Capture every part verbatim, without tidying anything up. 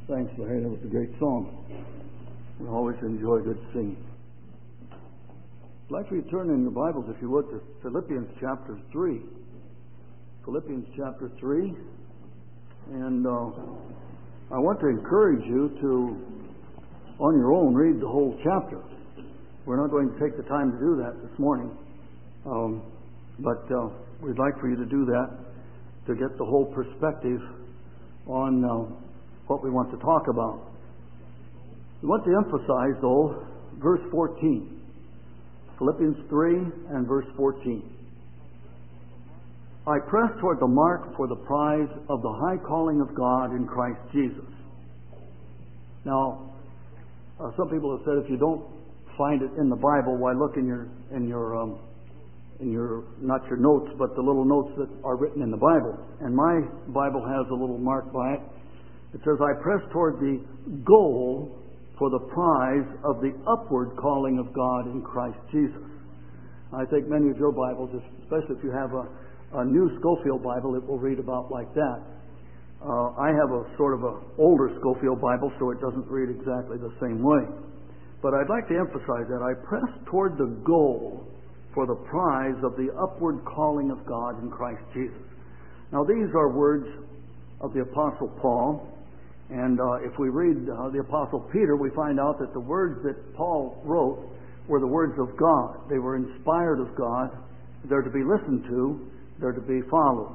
Thanks, Larry. That was a great song. We always enjoy good singing. I'd like for you to turn in your Bibles, if you would, to Philippians chapter three. Philippians chapter three. And uh, I want to encourage you to, on your own, read the whole chapter. We're not going to take the time to do that this morning. Um, but uh, we'd like for you to do that to get the whole perspective on uh, what we want to talk about. We want to emphasize, though, verse fourteen. Philippians three and verse fourteen. I press toward the mark for the prize of the high calling of God in Christ Jesus. Now, uh, some people have said if you don't find it in the Bible, why look in your in your um, in your not your notes, but the little notes that are written in the Bible. And my Bible has a little mark by it. It says, I press toward the goal for the prize of the upward calling of God in Christ Jesus. I think many of your Bibles, especially if you have a, a new Scofield Bible, it will read about like that. Uh, I have a sort of an older Scofield Bible, so it doesn't read exactly the same way. But I'd like to emphasize that I press toward the goal for the prize of the upward calling of God in Christ Jesus. Now, these are words of the Apostle Paul. And uh, if we read uh, the Apostle Peter, we find out that the words that Paul wrote were the words of God. They were inspired of God. They're to be listened to. They're to be followed.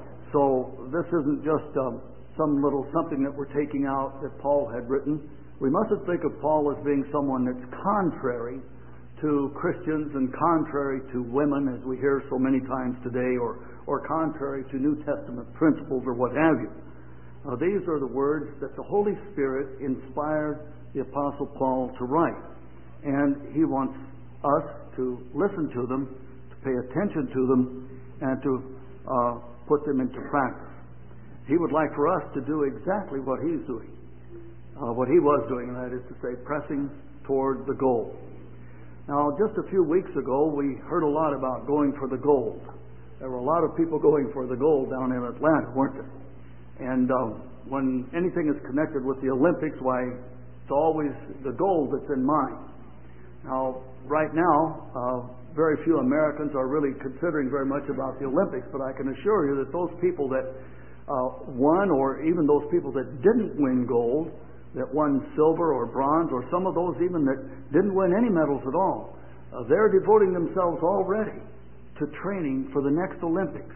So this isn't just um, some little something that we're taking out that Paul had written. We mustn't think of Paul as being someone that's contrary to Christians and contrary to women, as we hear so many times today, or, or contrary to New Testament principles or what have you. Uh, these are the words that the Holy Spirit inspired the Apostle Paul to write. And he wants us to listen to them, to pay attention to them, and to uh, put them into practice. He would like for us to do exactly what he's doing, uh, what he was doing, and that is to say, pressing toward the goal. Now, just a few weeks ago, we heard a lot about going for the gold. There were a lot of people going for the gold down in Atlanta, weren't there? And uh, when anything is connected with the Olympics, why, it's always the gold that's in mind. Now, right now, uh, very few Americans are really considering very much about the Olympics, but I can assure you that those people that uh, won, or even those people that didn't win gold, that won silver or bronze, or some of those even that didn't win any medals at all, uh, they're devoting themselves already to training for the next Olympics.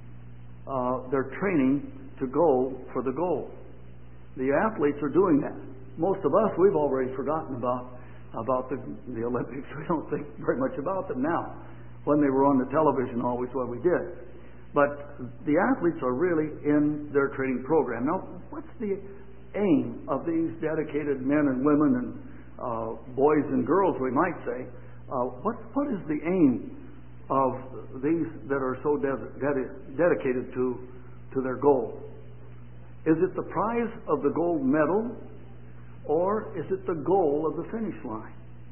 Uh, they're training to go for the gold. The athletes are doing that. Most of us, we've already forgotten about about the, the Olympics. We don't think very much about them now. When they were on the television, always what we did. But the athletes are really in their training program. Now, what's the aim of these dedicated men and women and uh, boys and girls, we might say? Uh, what what is the aim of these that are so de- de- dedicated to to their goal? Is it the prize of the gold medal, or is it the goal of the finish line?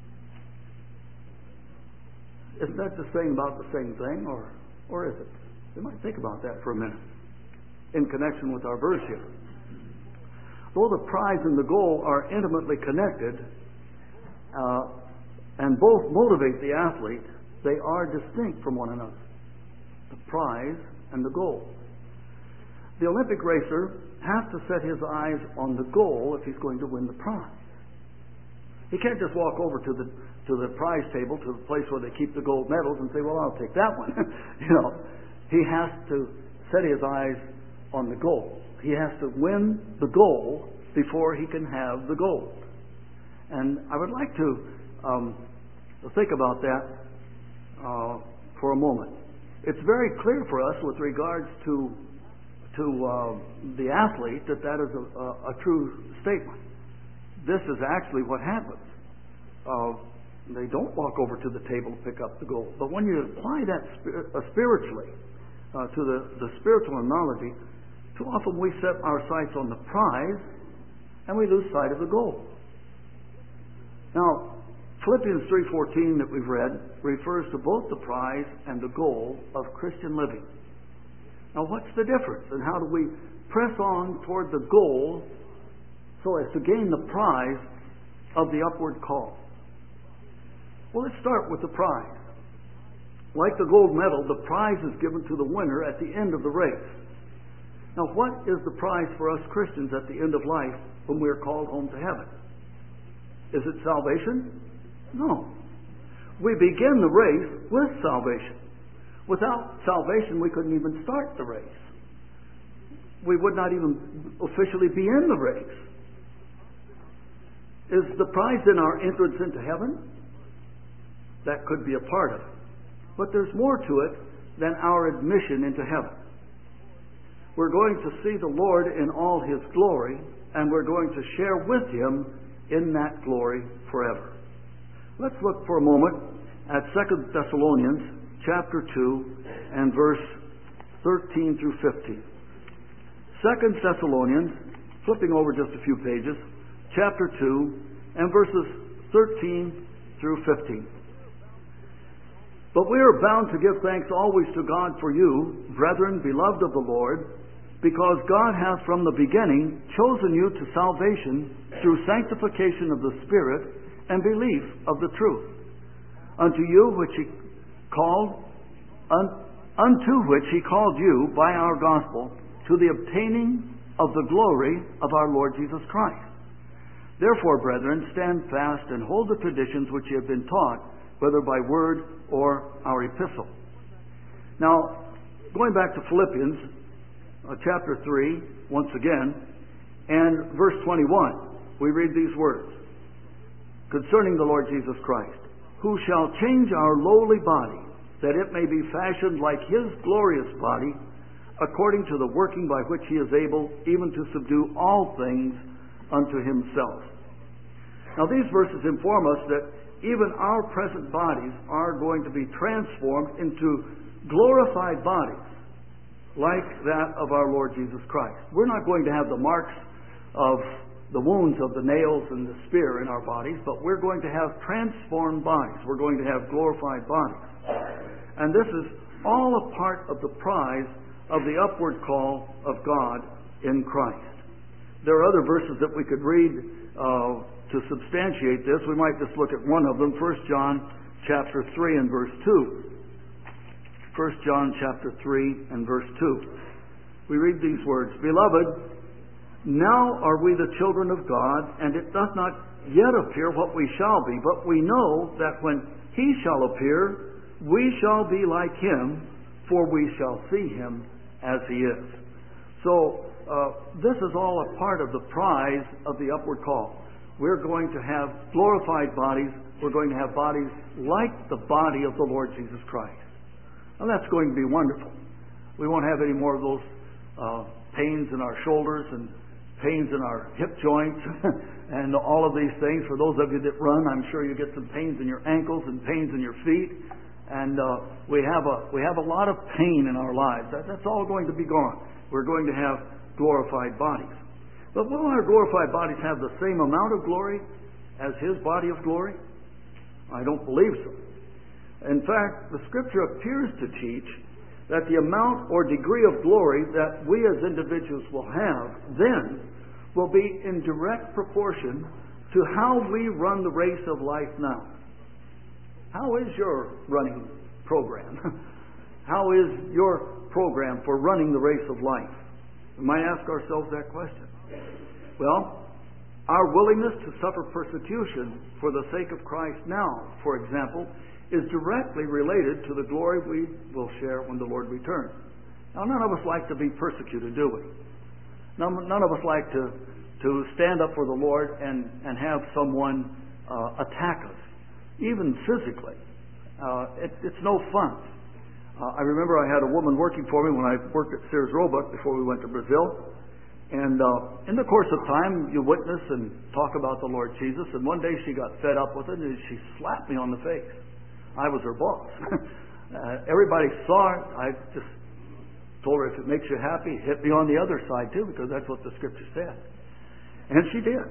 Isn't that just saying about the same thing, or or is it? We might think about that for a minute in connection with our verse here. Though the prize and the goal are intimately connected, uh, and both motivate the athlete, they are distinct from one another. The prize and the goal. The Olympic racer has to set his eyes on the goal if he's going to win the prize. He can't just walk over to the to the prize table, to the place where they keep the gold medals, and say, well, I'll take that one. You know, he has to set his eyes on the goal. He has to win the goal before he can have the gold. And I would like to um, think about that uh, for a moment. It's very clear for us with regards to to uh, the athlete that that is a, a, a true statement. This is actually what happens. Uh, they don't walk over to the table to pick up the gold. But when you apply that spir- uh, spiritually uh, to the, the spiritual analogy, too often we set our sights on the prize and we lose sight of the goal. Now, Philippians three fourteen that we've read refers to both the prize and the goal of Christian living. Now, what's the difference? And how do we press on toward the goal so as to gain the prize of the upward call. Well, let's start with the prize. Like the gold medal, the prize is given to the winner at the end of the race. Now, what is the prize for us Christians at the end of life when we are called home to heaven? Is it salvation? No. We begin the race with salvation. Without salvation, we couldn't even start the race. We would not even officially be in the race. Is the prize in our entrance into heaven? That could be a part of it. But there's more to it than our admission into heaven. We're going to see the Lord in all His glory, and we're going to share with Him in that glory forever. Let's look for a moment at Second Thessalonians chapter two and verse thirteen through fifteen. Second Thessalonians, flipping over just a few pages, chapter two and verses thirteen through fifteen. But we are bound to give thanks always to God for you, brethren, beloved of the Lord, because God hath from the beginning chosen you to salvation through sanctification of the Spirit and belief of the truth, unto you which He called, un, unto which He called you by our gospel, to the obtaining of the glory of our Lord Jesus Christ. Therefore, brethren, stand fast and hold the traditions which ye have been taught, whether by word or our epistle. Now, going back to Philippians, uh, chapter three, once again, and verse twenty-one, we read these words concerning the Lord Jesus Christ, who shall change our lowly body, that it may be fashioned like His glorious body, according to the working by which He is able even to subdue all things unto Himself. Now, these verses inform us that even our present bodies are going to be transformed into glorified bodies like that of our Lord Jesus Christ. We're not going to have the marks of the wounds of the nails and the spear in our bodies, but we're going to have transformed bodies. We're going to have glorified bodies. And this is all a part of the prize of the upward call of God in Christ. There are other verses that we could read uh, to substantiate this. We might just look at one of them, First John chapter three and verse two. First John chapter three and verse two. We read these words, Beloved, now are we the children of God, and it doth not yet appear what we shall be, but we know that when He shall appear, we shall be like Him, for we shall see Him as He is. So, uh, this is all a part of the prize of the upward call. We're going to have glorified bodies. We're going to have bodies like the body of the Lord Jesus Christ. And that's going to be wonderful. We won't have any more of those uh, pains in our shoulders and pains in our hip joints and all of these things. For those of you that run, I'm sure you get some pains in your ankles and pains in your feet. And uh, we have a we have a lot of pain in our lives. That, that's all going to be gone. We're going to have glorified bodies. But will our glorified bodies have the same amount of glory as His body of glory? I don't believe so. In fact, the Scripture appears to teach that the amount or degree of glory that we as individuals will have then will be in direct proportion to how we run the race of life now. How is your running program? How is your program for running the race of life? We might ask ourselves that question. Well, our willingness to suffer persecution for the sake of Christ now, for example, is directly related to the glory we will share when the Lord returns. Now, none of us like to be persecuted, do we? None, none of us like to, to stand up for the Lord and, and have someone uh, attack us, even physically. Uh, it, it's no fun. Uh, I remember I had a woman working for me when I worked at Sears Roebuck before we went to Brazil. And uh, in the course of time, you witness and talk about the Lord Jesus. And one day she got fed up with it and she slapped me on the face. I was her boss. uh, everybody saw it. I just told her, if it makes you happy, hit me on the other side too, because that's what the Scripture said. And she did.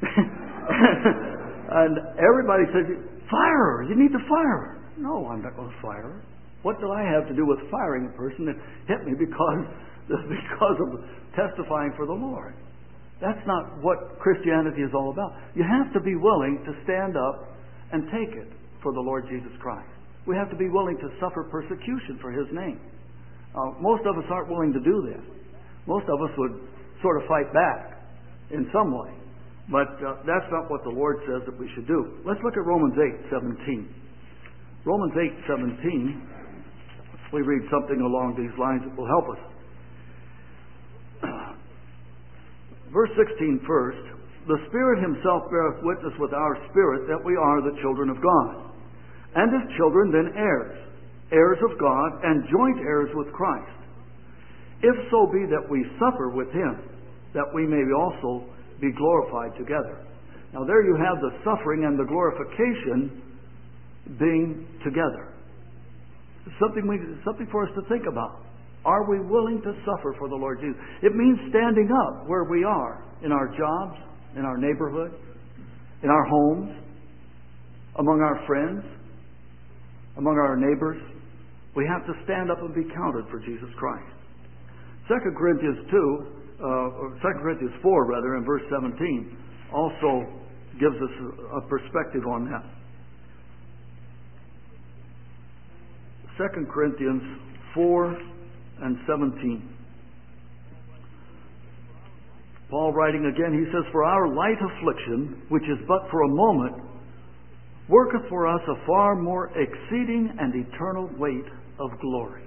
And everybody said, fire her. You need to fire her. No, I'm not going to fire her. What do I have to do with firing a person that hit me because, because of testifying for the Lord? That's not what Christianity is all about. You have to be willing to stand up and take it for the Lord Jesus Christ. We have to be willing to suffer persecution for His name. Uh, most of us aren't willing to do this. Most of us would sort of fight back in some way. But uh, that's not what the Lord says that we should do. Let's look at Romans eight seventeen. Romans eight seventeen, we read something along these lines that will help us. Verse sixteen first. The Spirit Himself beareth witness with our spirit that we are the children of God. And if children, then heirs, heirs of God, and joint heirs with Christ. If so be that we suffer with Him, that we may also be glorified together. Now there you have the suffering and the glorification being together. Something we, something for us to think about. Are we willing to suffer for the Lord Jesus? It means standing up where we are, in our jobs, in our neighborhood, in our homes, among our friends, among our neighbors. We have to stand up and be counted for Jesus Christ. Second Corinthians two, uh, or Second Corinthians four, rather, in verse seventeen, also gives us a perspective on that. Second Corinthians four and seventeen. Paul writing again, he says, "For our light affliction, which is but for a moment, worketh for us a far more exceeding and eternal weight of glory."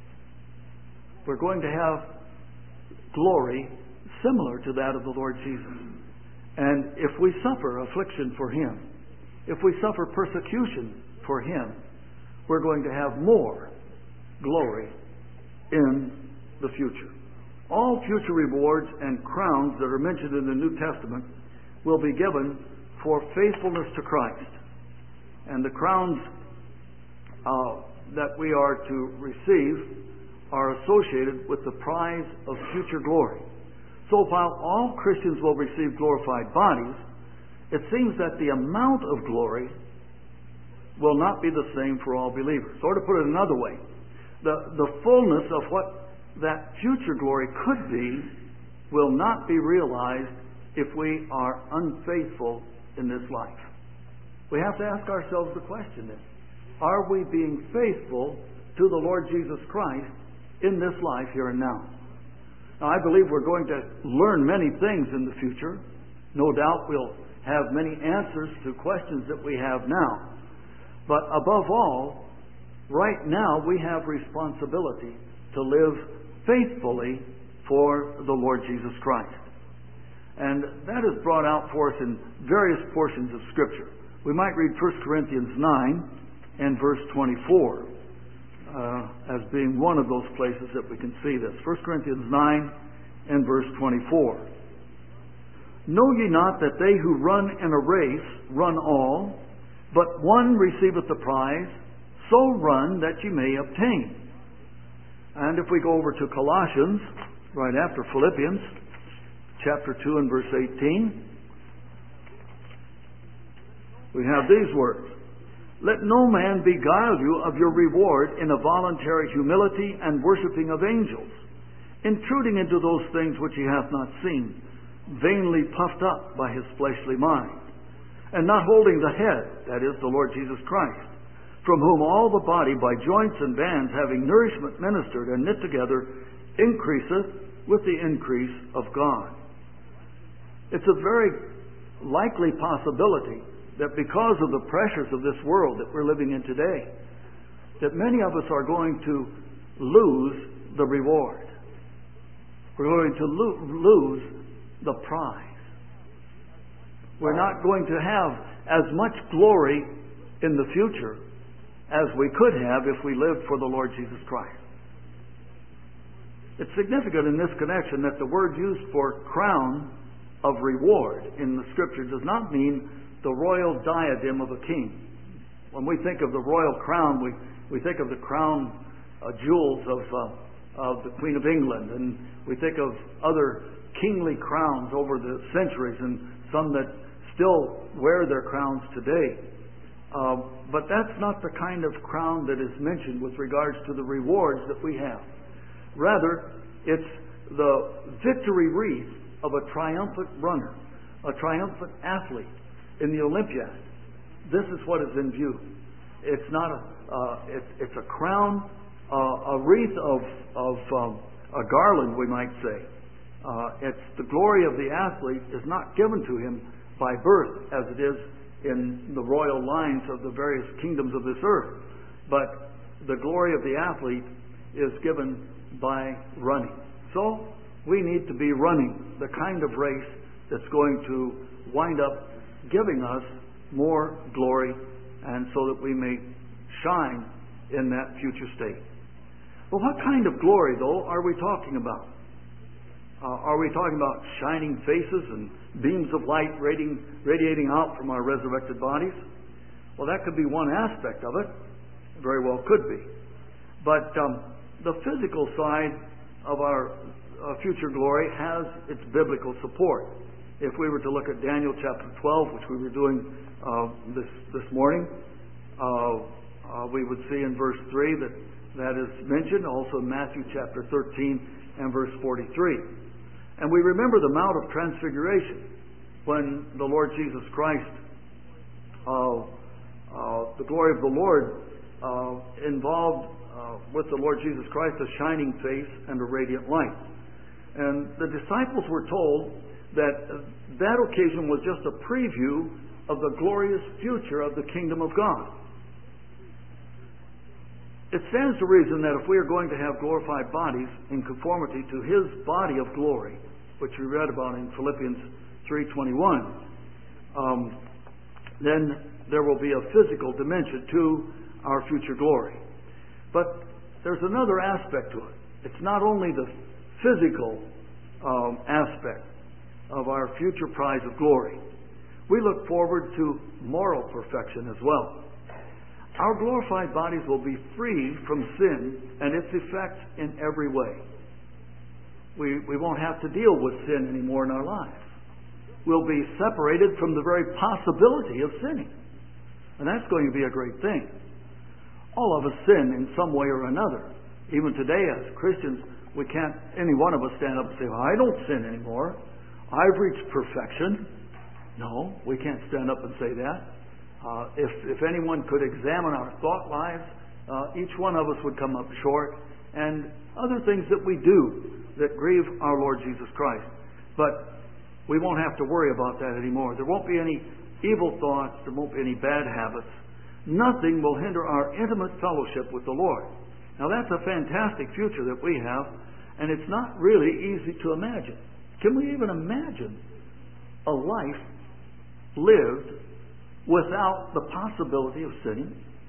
We're going to have glory similar to that of the Lord Jesus. And if we suffer affliction for Him, if we suffer persecution for Him, we're going to have more glory in the future. All future rewards and crowns that are mentioned in the New Testament will be given for faithfulness to Christ. And the crowns uh, that we are to receive are associated with the prize of future glory. So while all Christians will receive glorified bodies, it seems that the amount of glory will not be the same for all believers. Or to put it another way, the, the fullness of what that future glory could be will not be realized if we are unfaithful in this life. We have to ask ourselves the question then, are we being faithful to the Lord Jesus Christ in this life here and now? Now, I believe we're going to learn many things in the future. No doubt we'll have many answers to questions that we have now. But above all, right now we have responsibility to live faithfully for the Lord Jesus Christ. And that is brought out for us in various portions of Scripture. We might read First Corinthians nine and verse twenty-four uh, as being one of those places that we can see this. First Corinthians nine and verse twenty-four. "Know ye not that they who run in a race run all, but one receiveth the prize? So run that ye may obtain." And if we go over to Colossians, right after Philippians, chapter two and verse eighteen, we have these words. "Let no man beguile you of your reward in a voluntary humility and worshipping of angels, intruding into those things which he hath not seen, vainly puffed up by his fleshly mind, and not holding the head, that is, the Lord Jesus Christ, from whom all the body by joints and bands, having nourishment ministered and knit together, increaseth with the increase of God." It's a very likely possibility that because of the pressures of this world that we're living in today, that many of us are going to lose the reward. We're going to lo- lose the prize. We're not going to have as much glory in the future as we could have if we lived for the Lord Jesus Christ. It's significant in this connection that the word used for crown of reward in the Scripture does not mean the royal diadem of a king. When we think of the royal crown, we, we think of the crown uh, jewels of, uh, of the Queen of England, and we think of other kingly crowns over the centuries, and some that still wear their crowns today. Uh, but that's not the kind of crown that is mentioned with regards to the rewards that we have. Rather, it's the victory wreath of a triumphant runner, a triumphant athlete in the Olympiad. This is what is in view. It's not a, uh, it's, it's a crown, uh, a wreath of, of um, a garland, we might say. Uh, it's the glory of the athlete is not given to him by birth, as it is in the royal lines of the various kingdoms of this earth. But the glory of the athlete is given by running. So we need to be running the kind of race that's going to wind up giving us more glory, and so that we may shine in that future state. But what kind of glory, though, are we talking about? Uh, are we talking about shining faces and beams of light radiating, radiating out from our resurrected bodies? Well, that could be one aspect of it. Very well could be. But um, the physical side of our uh, future glory has its biblical support. If we were to look at Daniel chapter twelve, which we were doing uh, this this morning, uh, uh, we would see in verse three that that is mentioned. Also in Matthew chapter thirteen and verse forty-three. And we remember the Mount of Transfiguration, when the Lord Jesus Christ, uh, uh, the glory of the Lord uh, involved uh, with the Lord Jesus Christ a shining face and a radiant light. And the disciples were told that that occasion was just a preview of the glorious future of the kingdom of God. It stands to reason that if we are going to have glorified bodies in conformity to His body of glory, which we read about in Philippians three twenty-one, um, then there will be a physical dimension to our future glory. But there's another aspect to it. It's not only the physical um, aspect of our future prize of glory. We look forward to moral perfection as well. Our glorified bodies will be free from sin and its effects in every way. We, we won't have to deal with sin anymore in our lives. We'll be separated from the very possibility of sinning. And that's going to be a great thing. All of us sin in some way or another. Even today as Christians, we can't, any one of us stand up and say, well, I don't sin anymore. I've reached perfection. No, we can't stand up and say that. Uh, if, if anyone could examine our thought lives, uh, each one of us would come up short, and other things that we do that grieve our Lord Jesus Christ. But we won't have to worry about that anymore. There won't be any evil thoughts. There won't be any bad habits. Nothing will hinder our intimate fellowship with the Lord. Now that's a fantastic future that we have, and it's not really easy to imagine. Can we even imagine a life lived without the possibility of sinning?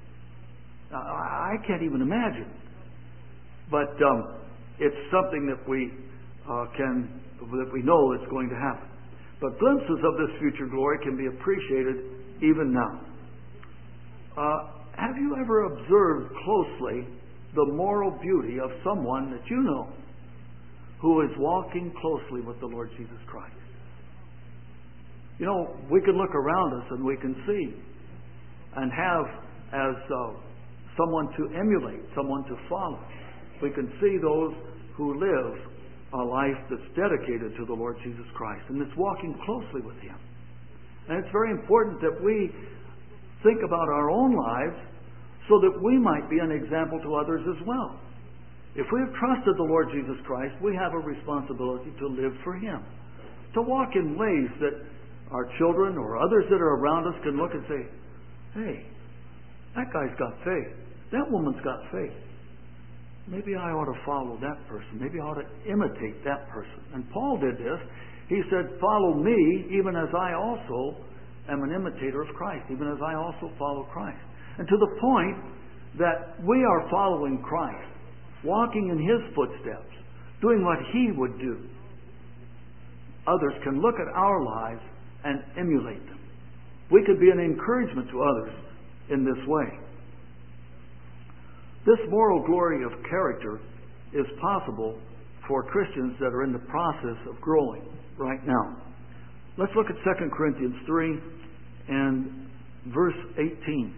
I can't even imagine. But um, it's something that we uh, can, that we know is going to happen. But glimpses of this future glory can be appreciated even now. Uh, have you ever observed closely the moral beauty of someone that you know who is walking closely with the Lord Jesus Christ? You know, we can look around us and we can see and have as uh, someone to emulate, someone to follow. We can see those who live a life that's dedicated to the Lord Jesus Christ and that's walking closely with Him. And it's very important that we think about our own lives so that we might be an example to others as well. If we have trusted the Lord Jesus Christ, we have a responsibility to live for Him, to walk in ways that our children or others that are around us can look and say, hey, that guy's got faith. That woman's got faith. Maybe I ought to follow that person. Maybe I ought to imitate that person. And Paul did this. He said, follow me even as I also am an imitator of Christ, even as I also follow Christ. And to the point that we are following Christ, walking in His footsteps, doing what He would do. Others can look at our lives and emulate them. We could be an encouragement to others in this way. This moral glory of character is possible for Christians that are in the process of growing right now. Let's look at Second Corinthians three and verse eighteen.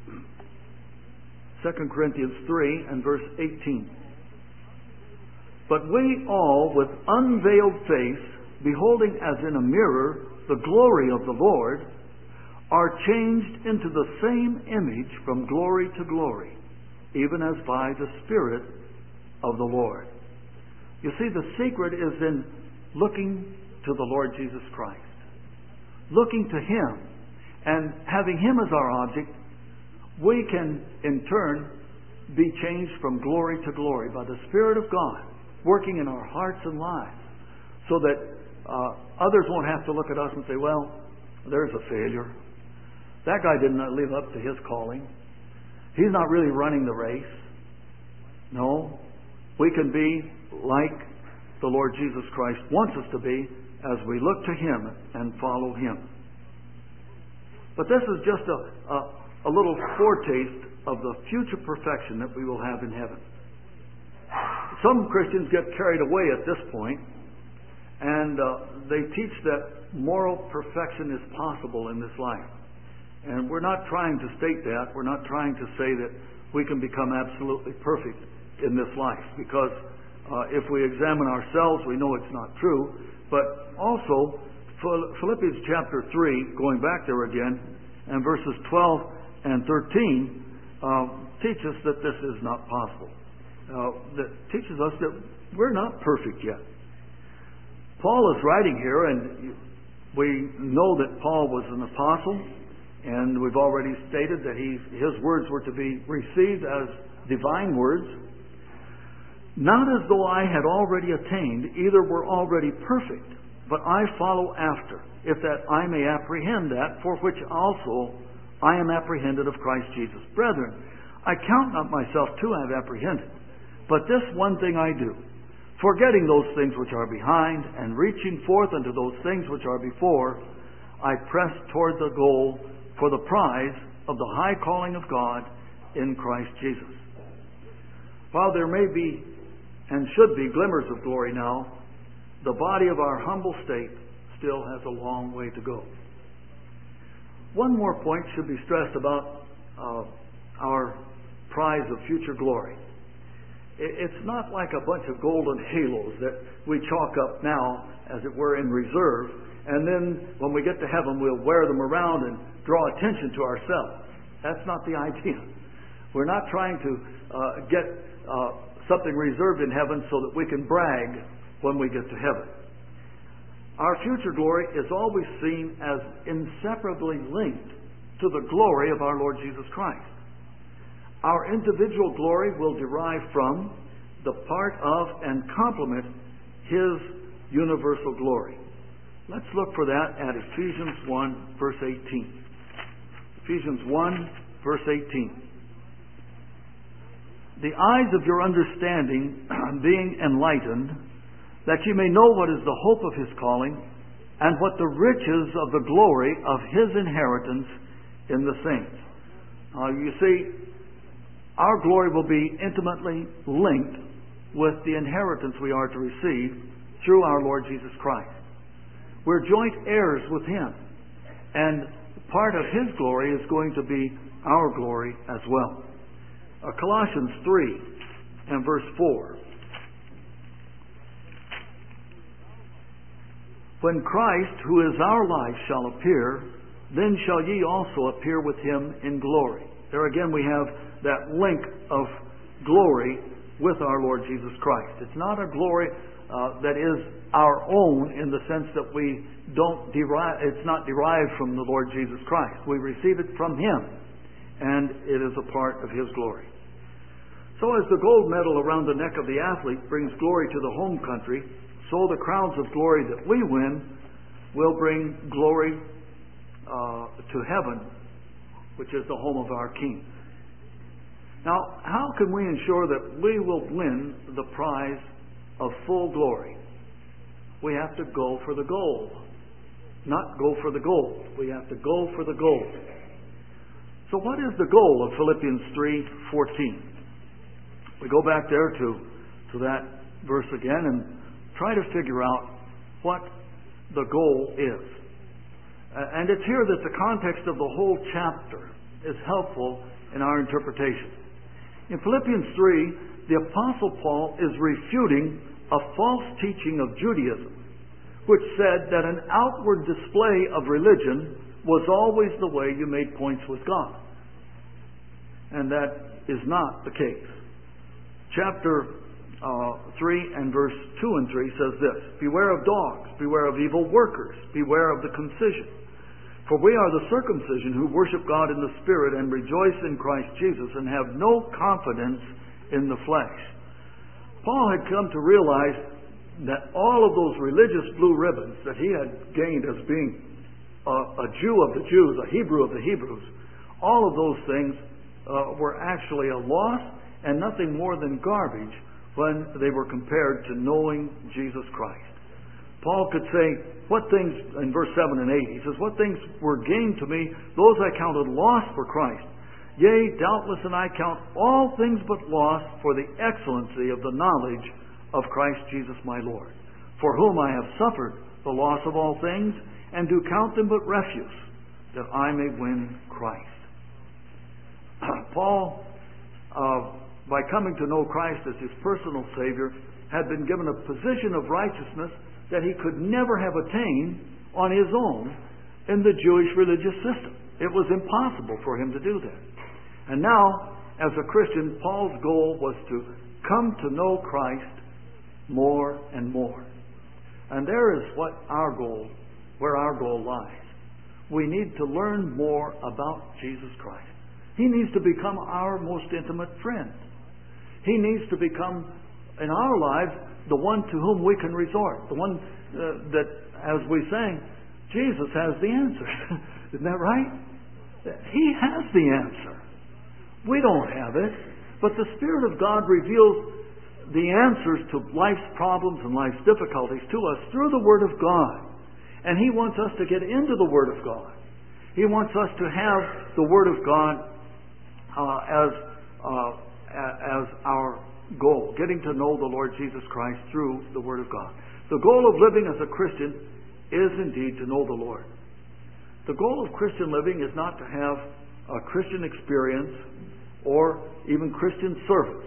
Second Corinthians three and verse eighteen. But we all with unveiled face, beholding as in a mirror the glory of the Lord, are changed into the same image from glory to glory, even as by the Spirit of the Lord. You see, the secret is in looking to the Lord Jesus Christ. Looking to Him and having Him as our object, we can in turn be changed from glory to glory by the Spirit of God working in our hearts and lives, so that uh, others won't have to look at us and say, well, there's a failure. That guy didn't live up to his calling. He's not really running the race. No, we can be like the Lord Jesus Christ wants us to be as we look to Him and follow Him. But this is just a, a, a little foretaste of the future perfection that we will have in heaven. Some Christians get carried away at this point, and uh, they teach that moral perfection is possible in this life. And we're not trying to state that. We're not trying to say that we can become absolutely perfect in this life, because uh, if we examine ourselves, we know it's not true. But also, Philippians chapter three, going back there again, and verses twelve and thirteen, uh, teach us that this is not possible. Uh, that teaches us that we're not perfect yet. Paul is writing here, and we know that Paul was an apostle, and we've already stated that he, his words were to be received as divine words. Not as though I had already attained, either were already perfect, but I follow after, if that I may apprehend that for which also I am apprehended of Christ Jesus. Brethren, I count not myself to have apprehended, but this one thing I do, forgetting those things which are behind, and reaching forth unto those things which are before, I press toward the goal for the prize of the high calling of God in Christ Jesus. While there may be and should be glimmers of glory now, the body of our humble state still has a long way to go. One more point should be stressed about uh, our prize of future glory. It's not like a bunch of golden halos that we chalk up now, as it were, in reserve, and then when we get to heaven we'll wear them around and draw attention to ourselves. That's not the idea. We're not trying to uh, get uh, something reserved in heaven so that we can brag when we get to heaven. Our future glory is always seen as inseparably linked to the glory of our Lord Jesus Christ. Our individual glory will derive from, the part of, and complement His universal glory. Let's look for that at Ephesians one, verse eighteen. Ephesians one, verse eighteen. The eyes of your understanding being enlightened, that ye may know what is the hope of His calling, and what the riches of the glory of His inheritance in the saints. Uh, you see, our glory will be intimately linked with the inheritance we are to receive through our Lord Jesus Christ. We're joint heirs with Him, and part of His glory is going to be our glory as well. Uh, Colossians three and verse four. When Christ, who is our life, shall appear, then shall ye also appear with Him in glory. There again we have that link of glory with our Lord Jesus Christ. It's not a glory uh, that is our own in the sense that we don't derive, it's not derived from the Lord Jesus Christ. We receive it from Him, and it is a part of His glory. So as the gold medal around the neck of the athlete brings glory to the home country, so the crowns of glory that we win will bring glory uh, to heaven, which is the home of our King. Now, how can we ensure that we will win the prize of full glory? We have to go for the gold. Not go for the gold. We have to go for the gold. So what is the goal of Philippians three fourteen? We go back there to, to that verse again and try to figure out what the goal is. Uh, and it's here that the context of the whole chapter is helpful in our interpretation. In Philippians three, the Apostle Paul is refuting a false teaching of Judaism, which said that an outward display of religion was always the way you made points with God. And that is not the case. Chapter uh, three and verse two and three says this: "Beware of dogs, beware of evil workers, beware of the concision. For we are the circumcision who worship God in the Spirit and rejoice in Christ Jesus and have no confidence in the flesh." Paul had come to realize that all of those religious blue ribbons that he had gained as being a, a Jew of the Jews, a Hebrew of the Hebrews, all of those things uh, were actually a loss and nothing more than garbage when they were compared to knowing Jesus Christ. Paul could say, what things, in verse seven and eight, he says, "What things were gained to me, those I counted loss for Christ. Yea, doubtless, and I count all things but loss for the excellency of the knowledge of Christ Jesus my Lord, for whom I have suffered the loss of all things, and do count them but refuse, that I may win Christ." Paul, uh, by coming to know Christ as his personal Savior, had been given a position of righteousness that he could never have attained on his own in the Jewish religious system. It was impossible for him to do that. And now, as a Christian, Paul's goal was to come to know Christ more and more. And there is what our goal, where our goal lies. We need to learn more about Jesus Christ. He needs to become our most intimate friend. He needs to become, in our lives, the one to whom we can resort. The one uh, that, as we sang, Jesus has the answer. Isn't that right? He has the answer. We don't have it. But the Spirit of God reveals the answers to life's problems and life's difficulties to us through the Word of God. And He wants us to get into the Word of God. He wants us to have the Word of God uh, as, uh, as our goal, getting to know the Lord Jesus Christ through the Word of God. The goal of living as a Christian is indeed to know the Lord. The goal of Christian living is not to have a Christian experience or even Christian service.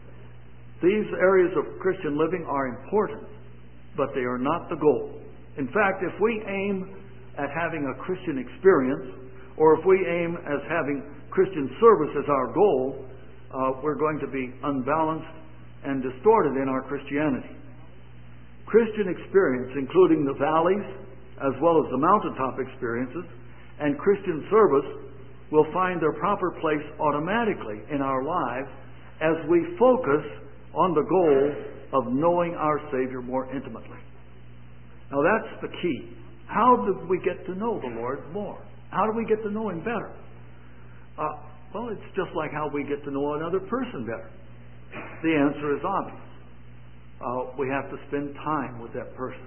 These areas of Christian living are important, but they are not the goal. In fact, if we aim at having a Christian experience, or if we aim as having Christian service as our goal, Uh, we're going to be unbalanced and distorted in our Christianity. Christian experience, including the valleys as well as the mountaintop experiences, and Christian service will find their proper place automatically in our lives as we focus on the goal of knowing our Savior more intimately. Now that's the key. How do we get to know the Lord more? How do we get to know Him better? Uh, Well, it's just like how we get to know another person better. The answer is obvious. Uh, we have to spend time with that person.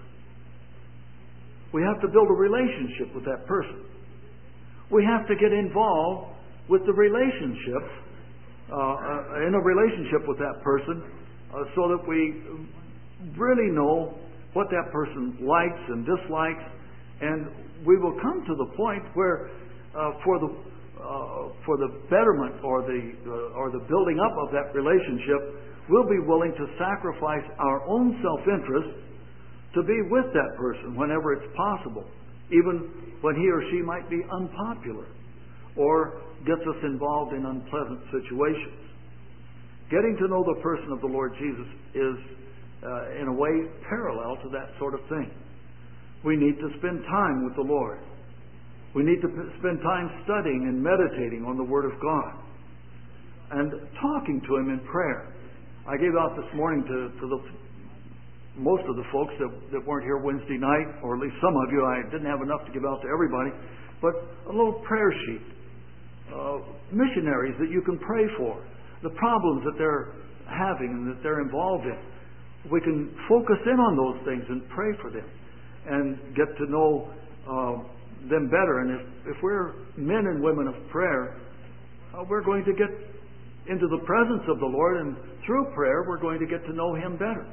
We have to build a relationship with that person. We have to get involved with the relationship, uh, in a relationship with that person, uh, so that we really know what that person likes and dislikes, and we will come to the point where, uh, for the Uh, for the betterment or the uh, or the building up of that relationship, we'll be willing to sacrifice our own self-interest to be with that person whenever it's possible, even when he or she might be unpopular or gets us involved in unpleasant situations. Getting to know the person of the Lord Jesus is, uh, in a way, parallel to that sort of thing. We need to spend time with the Lord. We need to spend time studying and meditating on the Word of God and talking to Him in prayer. I gave out this morning to, to the, most of the folks that, that weren't here Wednesday night, or at least some of you. I didn't have enough to give out to everybody, but a little prayer sheet. Uh, missionaries that you can pray for, the problems that they're having and that they're involved in. We can focus in on those things and pray for them and get to know uh, them better. And if, if we're men and women of prayer, uh, we're going to get into the presence of the Lord, and through prayer we're going to get to know Him better.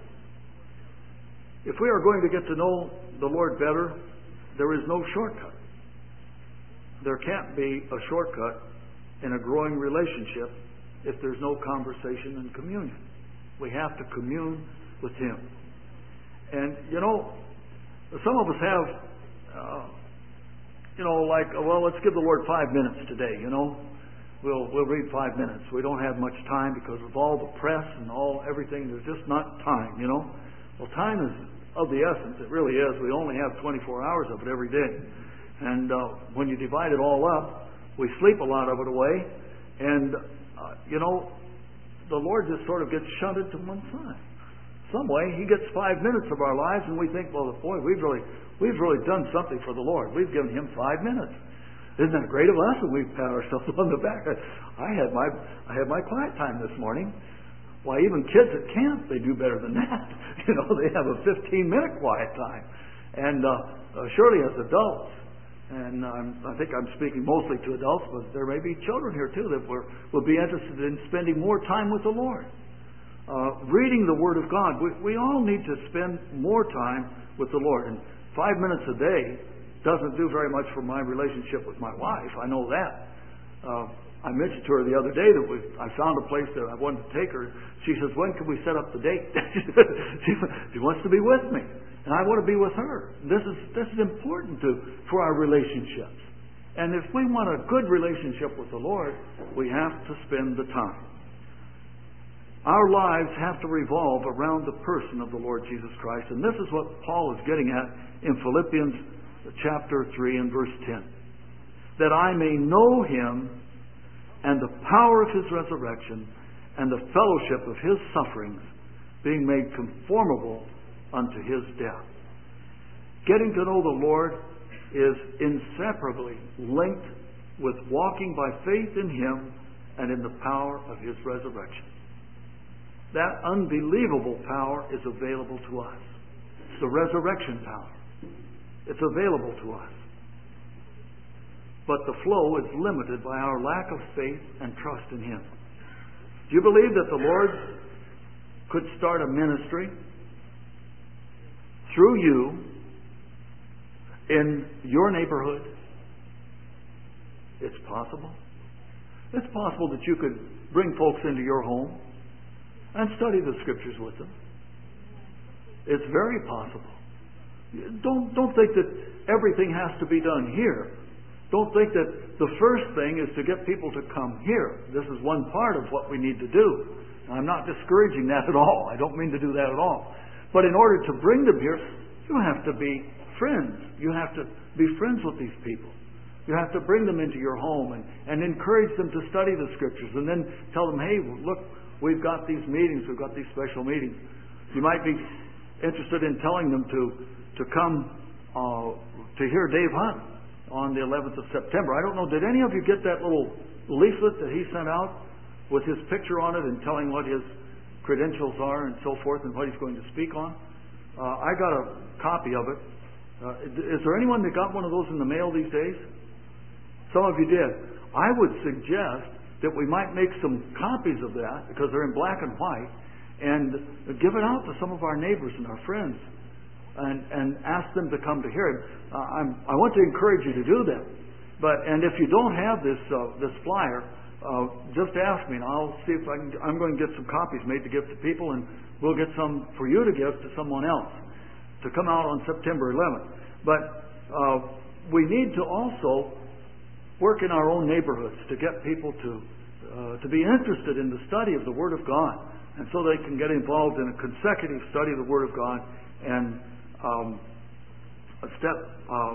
If we are going to get to know the Lord better, there is no shortcut. There can't be a shortcut in a growing relationship if there's no conversation and communion. We have to commune with Him. And you know, Some of us have, uh, you know, like, well, let's give the Lord five minutes today, you know. We'll we'll read five minutes. We don't have much time because of all the press and all everything. There's just not time, you know. Well, time is of the essence. It really is. We only have twenty-four hours of it every day. And uh, when you divide it all up, we sleep a lot of it away. And, uh, you know, the Lord just sort of gets shunted to one side. Some way, He gets five minutes of our lives, and we think, well, boy, we've really, we've really done something for the Lord. We've given Him five minutes. Isn't that great of us? And we pat ourselves on the back. I had my I had my quiet time this morning. Why, even kids at camp, they do better than that. You know, they have a fifteen minute quiet time. And uh, uh, surely as adults, and um, I think I'm speaking mostly to adults, but there may be children here too that were, will be interested in spending more time with the Lord. Uh, reading the Word of God. We, we all need to spend more time with the Lord. And five minutes a day doesn't do very much for my relationship with my wife. I know that. Uh, I mentioned to her the other day that we, I found a place that I wanted to take her. She says, when can we set up the date? she, she wants to be with me. And I want to be with her. This is, this is important to, for our relationships. And if we want a good relationship with the Lord, we have to spend the time. Our lives have to revolve around the person of the Lord Jesus Christ. And this is what Paul is getting at in Philippians chapter three and verse ten. That I may know Him and the power of His resurrection and the fellowship of His sufferings, being made conformable unto His death. Getting to know the Lord is inseparably linked with walking by faith in Him and in the power of His resurrection. That unbelievable power is available to us. It's the resurrection power. It's available to us. But the flow is limited by our lack of faith and trust in Him. Do you believe that the Lord could start a ministry through you in your neighborhood? It's possible. It's possible that you could bring folks into your home and study the Scriptures with them. It's very possible. Don't, don't think that everything has to be done here. Don't think that the first thing is to get people to come here. This is one part of what we need to do. I'm not discouraging that at all. I don't mean to do that at all. But in order to bring them here, you have to be friends. You have to be friends with these people. You have to bring them into your home and, and encourage them to study the Scriptures, and then tell them, hey, look, we've got these meetings, we've got these special meetings. You might be interested in telling them to to come uh, to hear Dave Hunt on the eleventh of September. I don't know, did any of you get that little leaflet that he sent out with his picture on it and telling what his credentials are and so forth and what he's going to speak on? Uh, I got a copy of it. Uh, is there anyone that got one of those in the mail these days? Some of you did. I would suggest that we might make some copies of that, because they're in black and white, and give it out to some of our neighbors and our friends, and, and ask them to come to hear it. Uh, I'm, I want to encourage you to do that. But and if you don't have this uh, this flyer, uh, just ask me, and I'll see if I can. I'm going to get some copies made to give to people, and we'll get some for you to give to someone else to come out on September eleventh. But uh, we need to also work in our own neighborhoods to get people to uh, to be interested in the study of the Word of God, and so they can get involved in a consecutive study of the Word of God, and um, a step of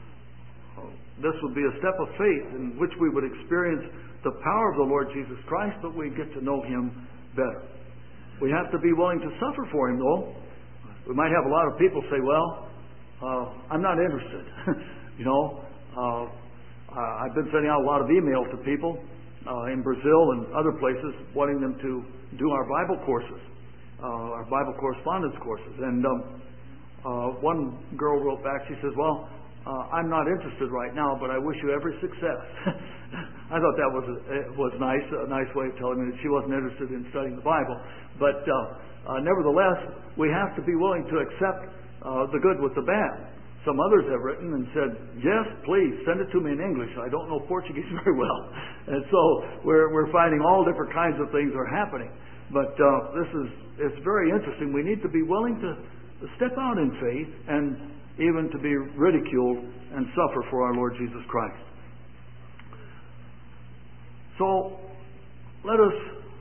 uh, this would be a step of faith in which we would experience the power of the Lord Jesus Christ, but we get to know Him better. We have to be willing to suffer for Him, though. We might have a lot of people say, well, uh, I'm not interested. you know, uh, I've been sending out a lot of emails to people uh, in Brazil and other places wanting them to do our Bible courses, uh, our Bible correspondence courses. And um, uh, one girl wrote back, she says, well, uh, I'm not interested right now, but I wish you every success. I thought that was a, it was nice, a nice way of telling me that she wasn't interested in studying the Bible. But uh, uh, nevertheless, we have to be willing to accept uh, the good with the bad. Some others have written and said, yes, please, send it to me in English. I don't know Portuguese very well. And so we're, we're finding all different kinds of things are happening. But uh, this is it's very interesting. We need to be willing to step out in faith and even to be ridiculed and suffer for our Lord Jesus Christ. So, let us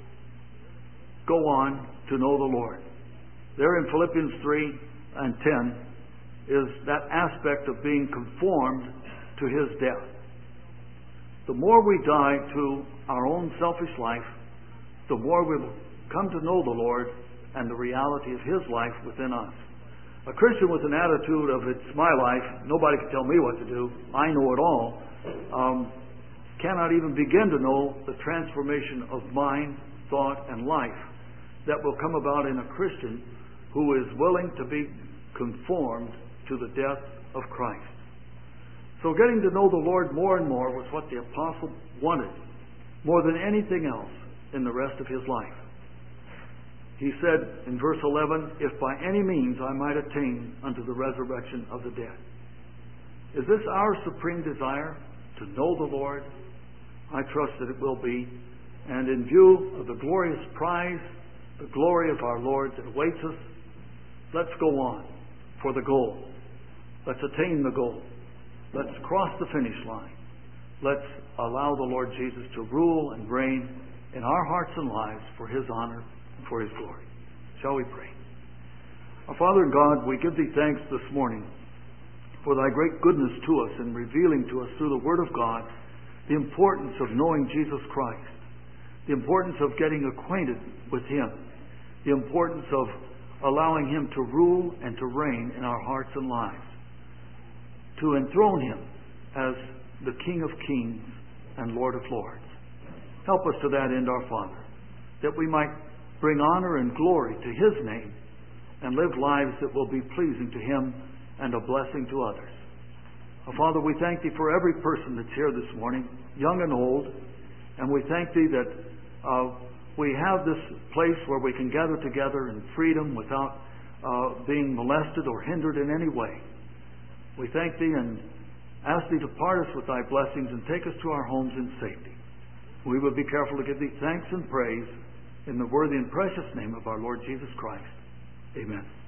go on to know the Lord. There in Philippians three and ten is that aspect of being conformed to His death. The more we die to our own selfish life, the more we will come to know the Lord and the reality of His life within us. A Christian with an attitude of, it's my life, nobody can tell me what to do, I know it all, um, cannot even begin to know the transformation of mind, thought, and life that will come about in a Christian who is willing to be conformed to the death of Christ. So getting to know the Lord more and more was what the apostle wanted, more than anything else in the rest of his life. He said in verse eleven, if by any means I might attain unto the resurrection of the dead. Is this our supreme desire, to know the Lord? I trust that it will be. And in view of the glorious prize, the glory of our Lord that awaits us, let's go on for the goal. Let's attain the goal. Let's cross the finish line. Let's allow the Lord Jesus to rule and reign in our hearts and lives for His honor and for His glory. Shall we pray? Our Father and God, we give Thee thanks this morning for Thy great goodness to us in revealing to us through the Word of God the importance of knowing Jesus Christ, the importance of getting acquainted with Him, the importance of allowing Him to rule and to reign in our hearts and lives, to enthrone Him as the King of Kings and Lord of Lords. Help us to that end, our Father, that we might bring honor and glory to His name and live lives that will be pleasing to Him and a blessing to others. Our Father, we thank Thee for every person that's here this morning, young and old, and we thank Thee that uh, we have this place where we can gather together in freedom without uh, being molested or hindered in any way. We thank Thee and ask Thee to part us with Thy blessings and take us to our homes in safety. We will be careful to give Thee thanks and praise in the worthy and precious name of our Lord Jesus Christ. Amen.